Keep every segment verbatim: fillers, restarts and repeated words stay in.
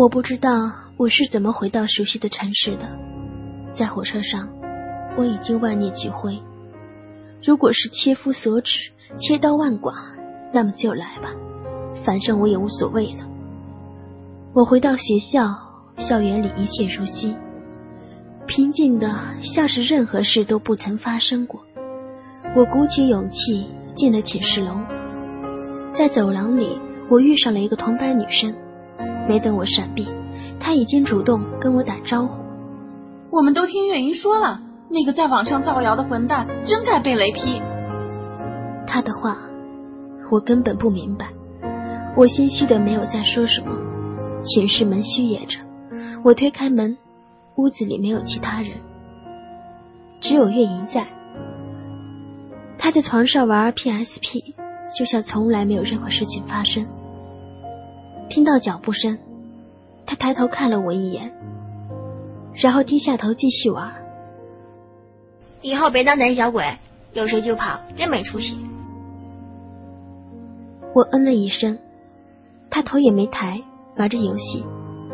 我不知道我是怎么回到熟悉的城市的，在火车上，我已经万念俱灰。如果是切肤所指，切刀万剐，那么就来吧，反正我也无所谓了。我回到学校，校园里一切如昔，平静的像是任何事都不曾发生过。我鼓起勇气进了寝室楼，在走廊里，我遇上了一个同班女生，没等我闪避，她已经主动跟我打招呼。 我们都听月莹说了，那个在网上造谣的混蛋真该被雷劈。 她的话我根本不明白，我心虚的没有再说什么。寝室门虚掩着，我推开门，屋子里没有其他人，只有月莹在。她在床上玩 P S P， 就像从来没有任何事情发生。听到脚步声，她抬头看了我一眼，然后低下头继续玩。 以后别当胆小鬼，有谁就跑，真没出息。 我嗯了一声，她头也没抬，玩着游戏。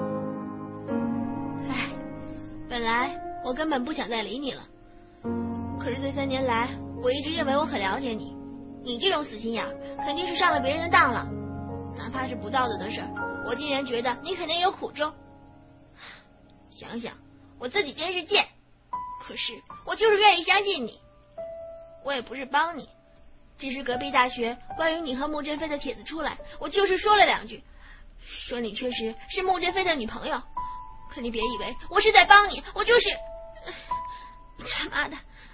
唉，本来我根本不想再理你了，可是这三年来，我一直认为我很了解你，你这种死心眼肯定是上了别人的当了，哪怕是不道德的事儿，我竟然觉得你肯定有苦衷。想想我自己真是贱，可是我就是愿意相信你。我也不是帮你，只是隔壁大学关于你和穆振飞的帖子出来，我就是说了两句，说你确实是穆振飞的女朋友，可你别以为我是在帮你，我就是他妈的。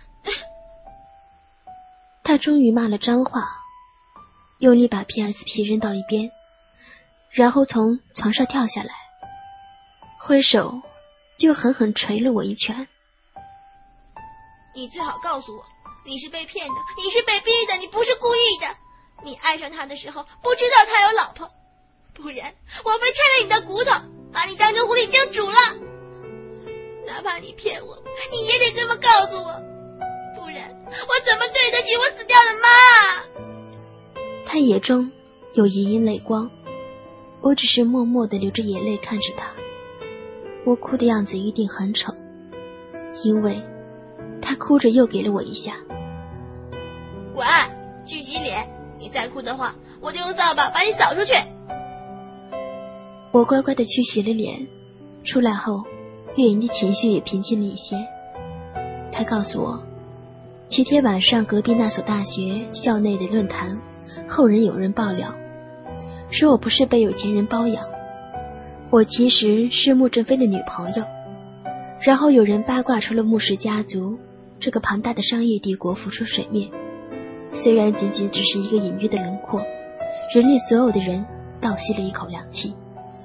他终于骂了脏话，用力把 P S P 扔到一边，然后从床上跳下来，挥手就狠狠捶了我一拳。 你最好告诉我，你是被骗的，你是被逼的，你不是故意的。你爱上他的时候不知道他有老婆，不然我非拆了你的骨头，把你当成狐狸精煮了。哪怕你骗我，你也得这么告诉我，不然我怎么对得起我死掉的妈啊？ 他眼中有盈盈泪光，我只是默默地流着眼泪看着他。我哭的样子一定很丑，因为他哭着又给了我一下。 滚，去洗脸，你再哭的话，我就用扫把把你扫出去。 我乖乖地去洗了脸，出来后月莹的情绪也平静了一些。她告诉我，前天晚上隔壁那所大学校内的论坛，后人有人爆料，说我不是被有钱人包养，我其实是穆振飞的女朋友。然后有人八卦出了穆氏家族这个庞大的商业帝国浮出水面，虽然仅仅只是一个隐约的轮廓，人类所有的人倒吸了一口凉气。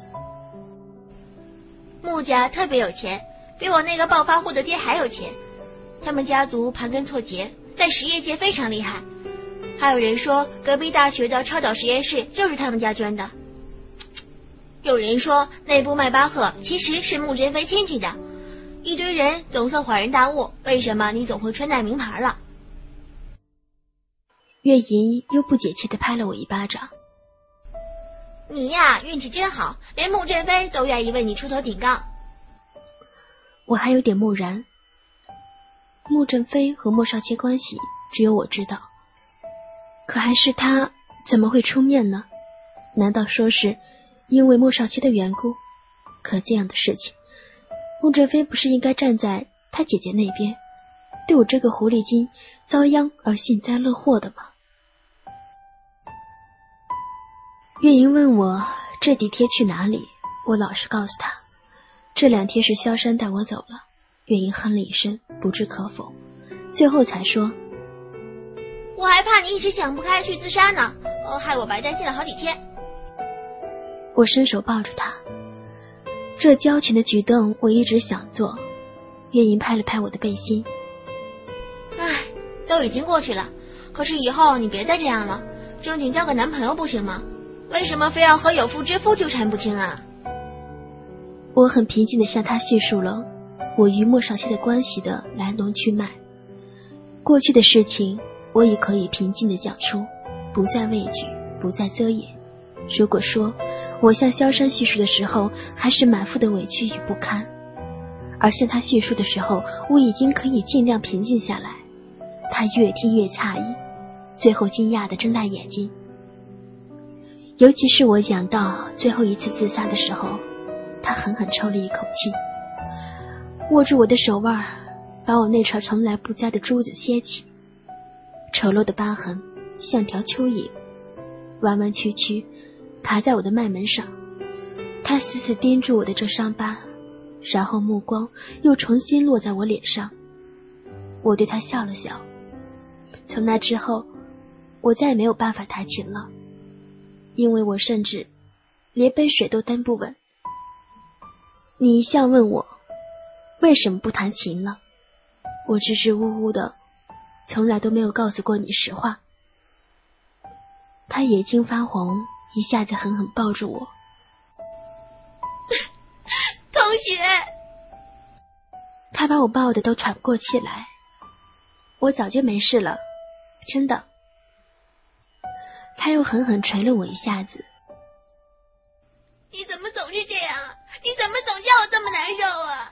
穆家特别有钱，比我那个暴发户的爹还有钱，他们家族盘根错节，在实业界非常厉害。还有人说隔壁大学的超导实验室就是他们家捐的，有人说内部迈巴赫其实是穆振飞亲戚的，一堆人总算恍然大悟，为什么你总会穿戴名牌了。 月莹又不解气地拍了我一巴掌。 你呀，运气真好，连穆振飞都愿意为你出头顶杠。 我还有点木然，穆振飞和莫少谦关系只有我知道，可还是他怎么会出面呢？难道说是因为莫少谦的缘故？可这样的事情，穆振飞不是应该站在他姐姐那边，对我这个狐狸精遭殃而幸灾乐祸的吗？月莹问我这几天去哪里，我老实告诉她，这两天是萧山带我走了。月莹哼了一声，不置可否，最后才说， 我还怕你一时想不开去自杀呢，呃，害我白担心了好几天。 我伸手抱住她，这矫情的举动我一直想做。月莹拍了拍我的背心， 唉，都已经过去了，可是以后你别再这样了，正经交个男朋友不行吗？为什么非要和有妇之夫纠缠不清啊？ 我很平静地向他叙述了我与莫少谦的关系的来龙去脉，过去的事情我也可以平静地讲出，不再畏惧，不再遮掩。如果说我向萧山叙述的时候，还是满腹的委屈与不堪，而向他叙述的时候，我已经可以尽量平静下来。他越听越诧异，最后惊讶地睁大眼睛。尤其是我讲到最后一次自杀的时候，他狠狠抽了一口气，握住我的手腕，把我那串从来不加的珠子掀起，丑陋的疤痕像条蚯蚓，弯弯曲曲卡在我的脉门上。他死死盯住我的这伤疤，然后目光又重新落在我脸上。我对他笑了笑。从那之后，我再也没有办法弹琴了，因为我甚至连杯水都端不稳。你一向问我为什么不弹琴了，我支支吾吾的，从来都没有告诉过你实话。他眼睛发红，一下子狠狠抱住我。 同学， 他把我抱的都喘不过气来。我早就没事了，真的。他又狠狠捶了我一下子。 你怎么总是这样？你怎么总叫我这么难受啊？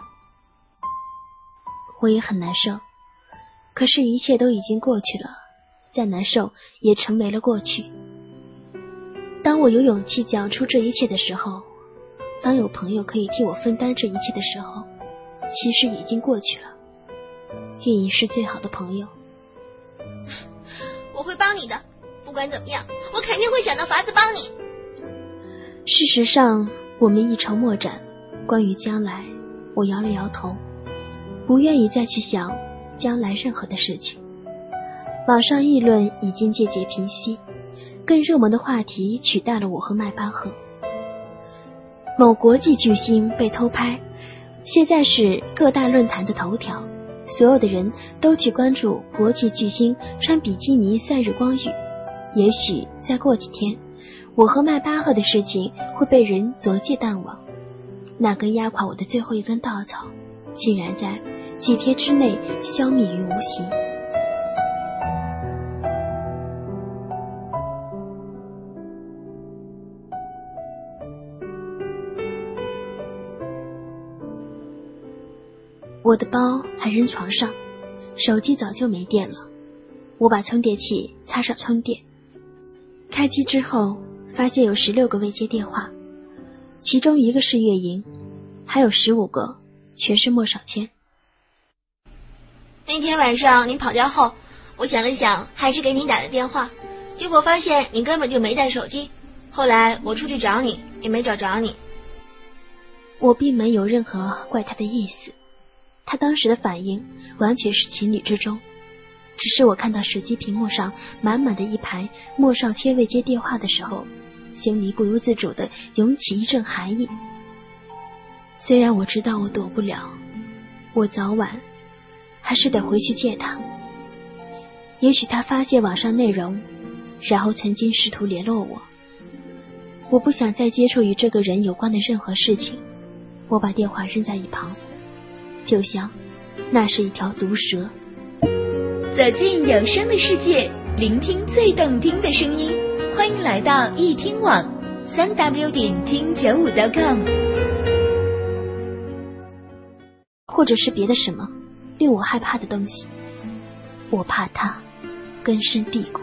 我也很难受，可是一切都已经过去了，再难受也成为了过去。当我有勇气讲出这一切的时候，当有朋友可以替我分担这一切的时候，其实已经过去了。运营是最好的朋友。 我会帮你的，不管怎么样，我肯定会想到法子帮你。 事实上，我们一筹莫展。关于将来，我摇了摇头，不愿意再去想将来任何的事情。网上议论已经渐渐平息，更热门的话题取代了我和麦巴赫。某国际巨星被偷拍，现在是各大论坛的头条，所有的人都去关注国际巨星穿比基尼晒日光浴。也许再过几天，我和麦巴赫的事情会被人逐渐淡忘，那根压垮我的最后一根稻草，竟然在几天之内消弭于无形。我的包还扔床上，手机早就没电了。我把充电器插上充电，开机之后发现有十六个未接电话，其中一个是月莹，还有十五个全是莫少谦。 那天晚上你跑掉后，我想了想，还是给你打了电话，结果发现你根本就没带手机。后来我出去找你，也没找着你。 我并没有任何怪他的意思，他当时的反应完全是情理之中，只是我看到手机屏幕上满满的一排莫少谦未接电话的时候，心里不由自主地涌起一阵寒意。虽然我知道我躲不了，我早晚还是得回去见他。也许他发现网上内容，然后曾经试图联络我。我不想再接触与这个人有关的任何事情，我把电话扔在一旁，就像那是一条毒蛇。 走进有声的世界，聆听最动听的声音，欢迎来到易听网三 w 点听九五 .com。 或者是别的什么令我害怕的东西，我怕它根深蒂固。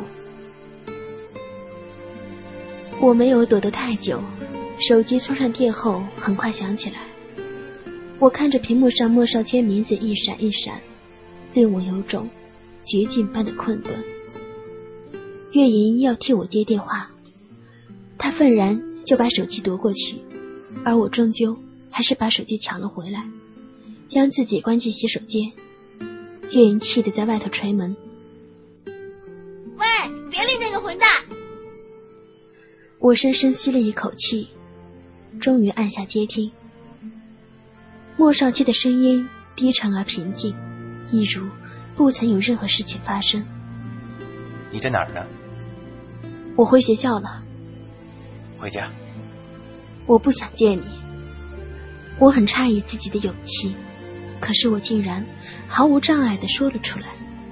我没有躲得太久，手机充上电后很快响起来。我看着屏幕上莫少谦名字一闪一闪，令我有种绝境般的困顿。月莹要替我接电话，她愤然就把手机夺过去，而我终究还是把手机抢了回来，将自己关进洗手间。月莹气得在外头捶门。 喂，别理那个混蛋！ 我深深吸了一口气，终于按下接听。莫少谦的声音低沉而平静，一如不曾有任何事情发生。 你在哪儿呢？ 我回学校了。 回家。 我不想见你。我很诧异自己的勇气，可是我竟然毫无障碍地说了出来。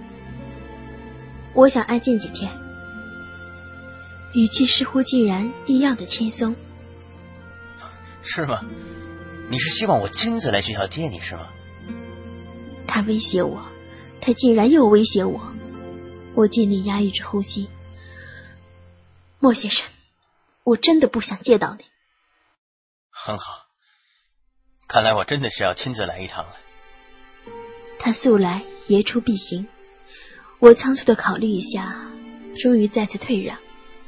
我想安静几天。语气似乎竟然一样的轻松。 是吗？你是希望我亲自来学校接你是吗？ 他威胁我，他竟然又威胁我。我尽力压抑着呼吸。莫先生，我真的不想见到你。 很好，看来我真的是要亲自来一趟了。 他素来言出必行，我仓促的考虑一下，终于再次退让。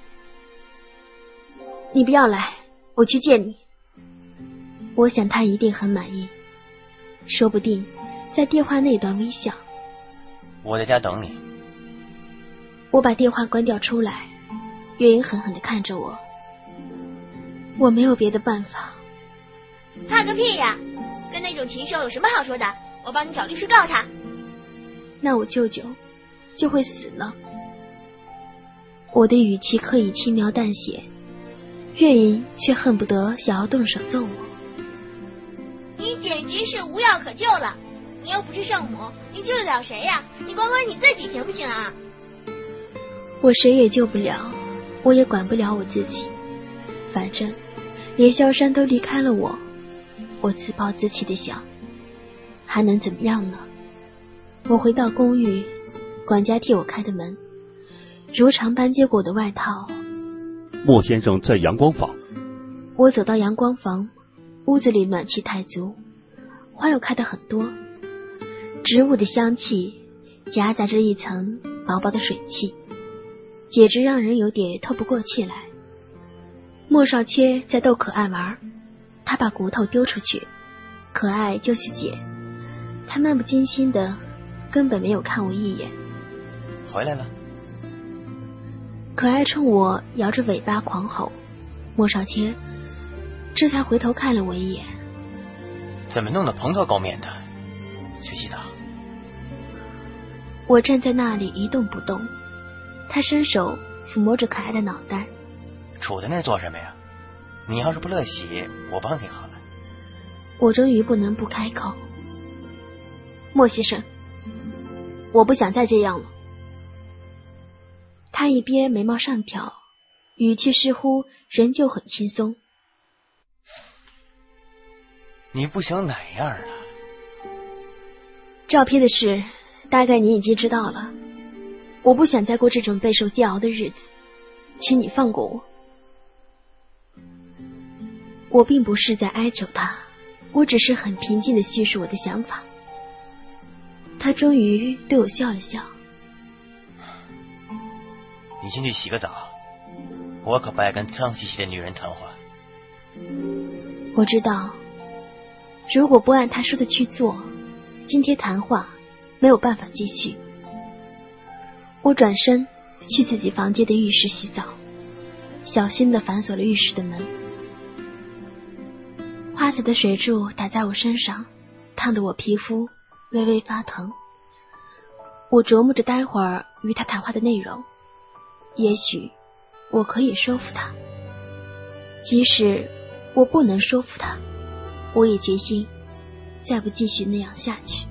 你不要来，我去见你。我想他一定很满意，说不定在电话那端微笑。 我在家等你。 我把电话关掉出来，月英狠狠地看着我。我没有别的办法。 怕个屁呀！跟那种禽兽有什么好说的？我帮你找律师告他。 那我舅舅就会死了。我的语气刻意轻描淡写，月英却恨不得想要动手揍我。 你简直是无药可救了！你又不是圣母，你救得了谁呀？你管管你自己行不行啊？ 我谁也救不了，我也管不了我自己。反正连萧山都离开了我，我自暴自弃的想，还能怎么样呢？我回到公寓，管家替我开的门，如常搬接过我的外套。 莫先生在阳光房。 我走到阳光房，屋子里暖气太足，花又开得很多，植物的香气夹杂着一层薄薄的水汽，简直让人有点透不过气来。莫少谦在逗可爱玩，他把骨头丢出去，可爱就去捡，他漫不经心的，根本没有看我一眼。 回来了。 可爱冲我摇着尾巴狂吼，莫少谦这才回头看了我一眼。 怎么弄得蓬头垢面的？去洗澡。 我站在那里一动不动，他伸手抚摸着可爱的脑袋。 杵在那儿做什么呀？你要是不乐洗，我帮你好了。 我终于不能不开口。莫先生，我不想再这样了。他一边眉毛上挑，语气似乎仍旧很轻松。 你不想哪样了？ 照片的事大概你已经知道了，我不想再过这种备受煎熬的日子，请你放过我。我并不是在哀求他，我只是很平静地叙述我的想法。他终于对我笑了笑。 你先去洗个澡，我可不爱跟脏兮兮的女人谈话。 我知道，如果不按他说的去做，今天谈话没有办法继续。我转身去自己房间的浴室洗澡，小心地反锁了浴室的门。花洒的水柱打在我身上，烫得我皮肤微微发疼。我琢磨着待会儿与他谈话的内容，也许我可以说服他。即使我不能说服他，我也决心再不继续那样下去。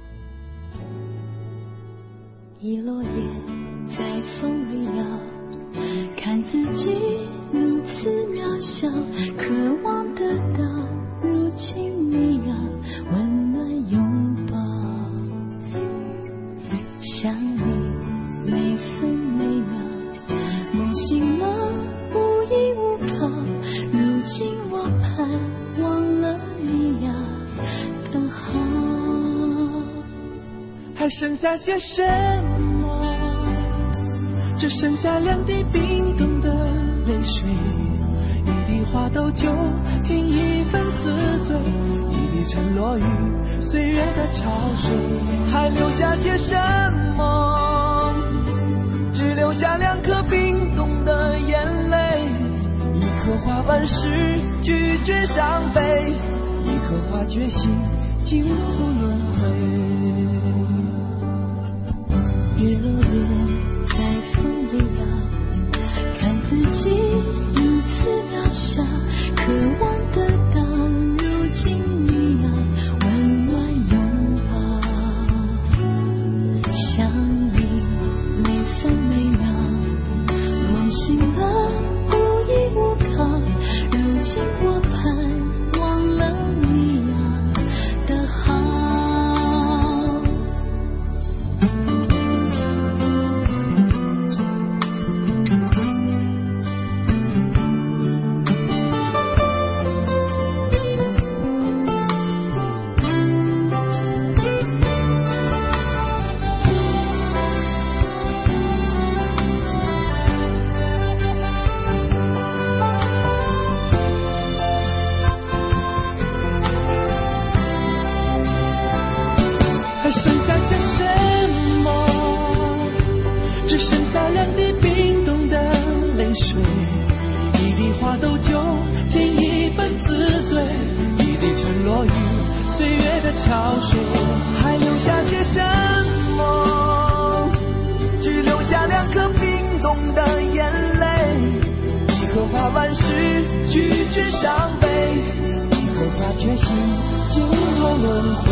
一落叶在风里摇，看自己如此渺小，渴望得到如今你要温暖拥抱，想你每分每秒，梦醒了无依无靠，如今我盼望了你要更好。 还剩下些什么？只剩下两滴冰冻的泪水，一滴花豆酒品一份自醉，一滴沉落于岁月的潮水。还留下些什么？只留下两颗冰冻的眼泪，一颗花瓣时拒绝伤悲，一颗花决心进入轮回。 一落叶在风里摇，看自己如此渺小，渴望得到如今你要温暖拥抱，想你每分每秒，梦醒了无依无靠，如今我盼世，拒绝伤悲，一刻化决心，今后轮回。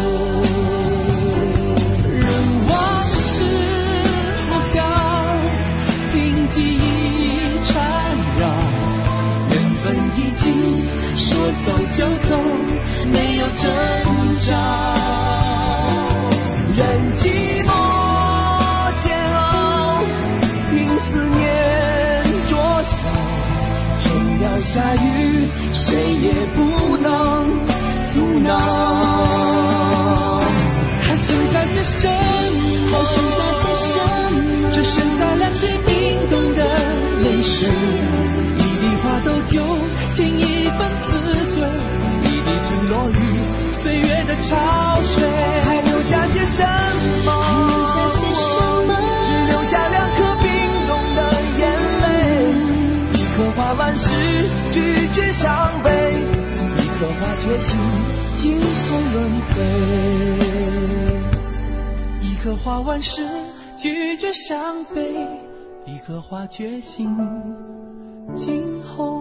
任往事不想凭记忆缠绕，缘分已经说走就走，没有征兆。任寂寞煎熬，凭思念灼烧，天要下雨，谁也不能阻挠。还剩下些什么？还剩下些什么？只剩下两滴冰冻的泪水，一滴花都丢，添一份自罪，一滴沉落于岁月的潮水。还留下些什么？还留下些什么？只留下两颗冰冻的眼泪，一刻化万事，拒绝伤悲，一刻化决心，今后轮回。一刻化万事，拒绝伤悲，一刻化决心，今后